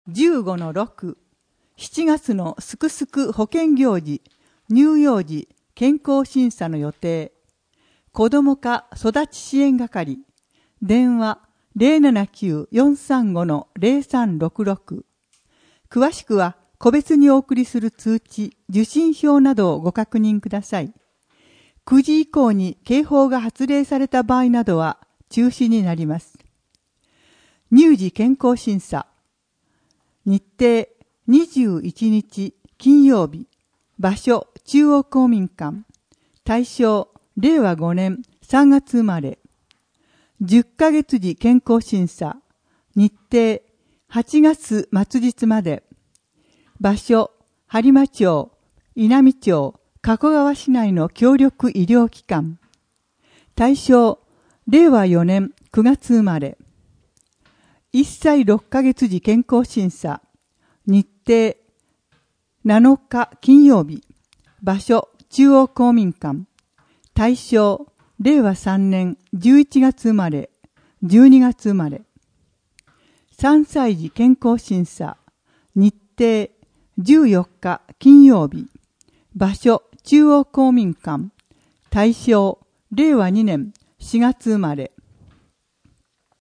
15-6、7月のすくすく保健行事、乳幼児健康審査の予定。子ども科育ち支援係。電話 079-435-0366。詳しくは個別にお送りする通知、受信票などをご確認ください。9時以降に警報が発令された場合などは中止になります。乳児健康審査。日程21日金曜日。場所中央公民館。対象令和5年3月生まれ。10ヶ月時健康審査。日程8月末日まで。場所播磨町、稲美町、加古川市内の協力医療機関。対象令和4年9月生まれ。1歳6ヶ月時健康審査。日程7日金曜日。場所中央公民館。対象令和3年11月生まれ、12月生まれ。3歳児健康審査。日程14日金曜日。場所中央公民館。対象令和2年4月生まれ。